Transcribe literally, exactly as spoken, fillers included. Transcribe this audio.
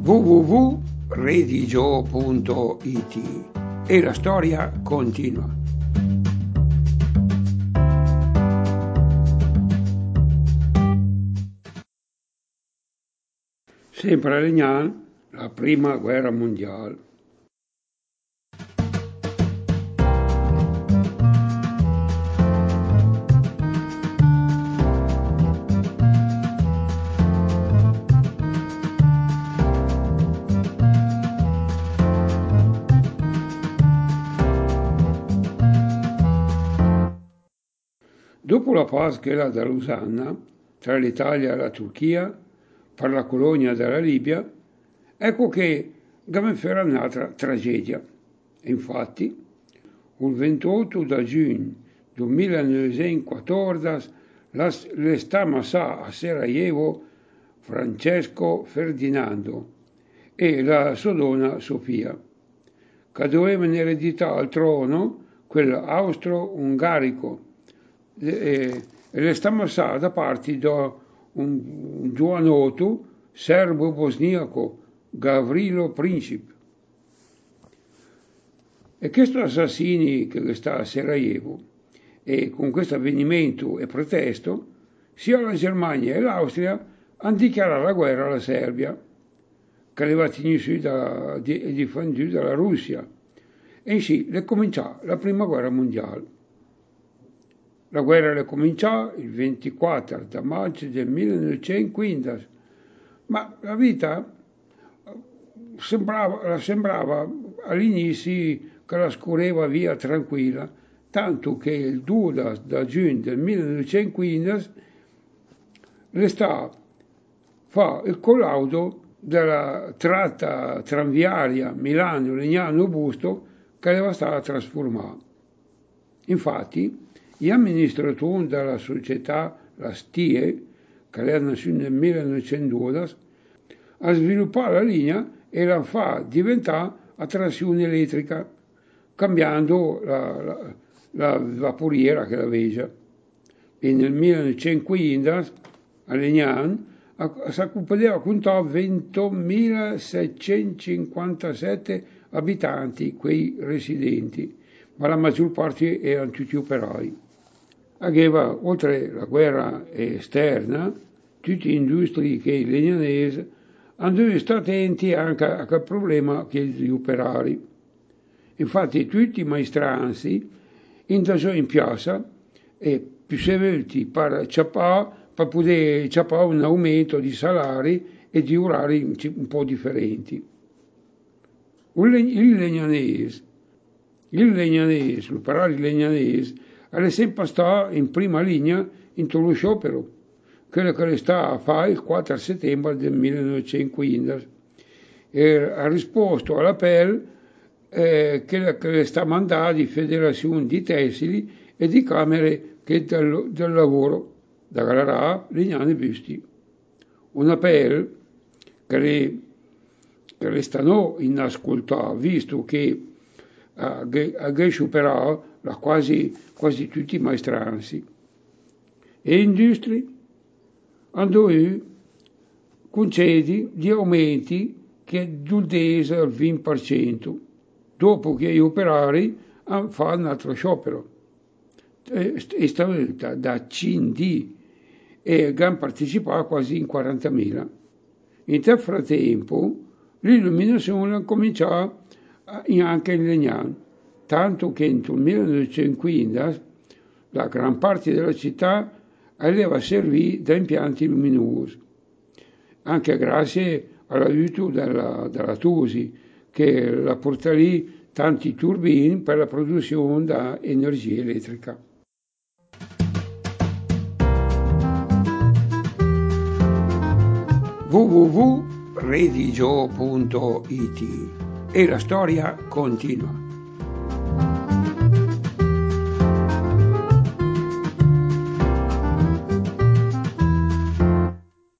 w w w punto redigio punto i t e la storia continua. Sempre a Legnan, la prima guerra mondiale. Dopo la pace da Losanna, tra l'Italia e la Turchia, per la colonia della Libia, ecco che gamma un'altra tragedia. Infatti, il ventotto di giugno del millenovecentoquattordici, l'està massà a Sarajevo Francesco Ferdinando e la sua donna Sofia, che dovevano ereditare il trono, quello austro-ungarico, e l'està massà da parte di un, un giovanotto serbo-bosniaco, Gavrilo Princip. E questo assassini che sta a Sarajevo, e con questo avvenimento e protesto, sia la Germania e l'Austria hanno dichiarato la guerra alla Serbia, che aveva tenuto da, di, difenduta dalla Russia. E sì, è cominciata la prima guerra mondiale. La guerra è cominciata il ventiquattro di maggio del millenovecentoquindici, ma la vita sembrava, sembrava all'inizio che la scorreva via tranquilla, tanto che il due di giugno del millenovecentoquindici l'Estat fa il collaudo della tratta tranviaria Milano-Legnano-Busto che era stata trasformata. Infatti, gli amministratori della società, la STIE, che era nata nel millenovecentododici, ha sviluppato la linea e la fa diventare a trazione elettrica, cambiando la, la, la vaporiera che la veglia. E nel millenovecentoquindici a Legnan si poteva contare ventunomilaseicentocinquantasette abitanti, quei residenti, ma la maggior parte erano tutti operai. Aveva, oltre la guerra esterna, tutte le industrie che i legnanesi hanno dovuto stare attenti anche a quel problema che gli operai. Infatti tutti i maestranzi andavano in piazza e più severti per, per poter ciappare un aumento di salari e di orari un po' differenti. Il legnanese, il legnanese, l'operario legnanese, è sempre stato in prima linea in lo sciopero, quello che sta a fare il quattro settembre del millenovecentoquindici. E ha risposto all'appello eh, che, che sta mandando di federazioni di tessili e di camere che del, del lavoro da Galarà, Legnano e Busti. Un appello che le, che le stanno inascoltato, visto che a che superato la quasi, quasi tutti i maestranzi. E le industrie hanno dovuto concedere gli aumenti che dudese al venti per cento, dopo che gli operai hanno fatto un altro sciopero. È stato da C N D e hanno partecipato quasi in quarantamila. In tal frattempo l'illuminazione ha cominciato anche in Legnano, tanto che nel millenovecentoquindici la gran parte della città aveva servito da impianti luminosi, anche grazie all'aiuto della, della Tosi, che la porta lì tanti turbini per la produzione di energia elettrica. w w w punto redigio punto i t e la storia continua.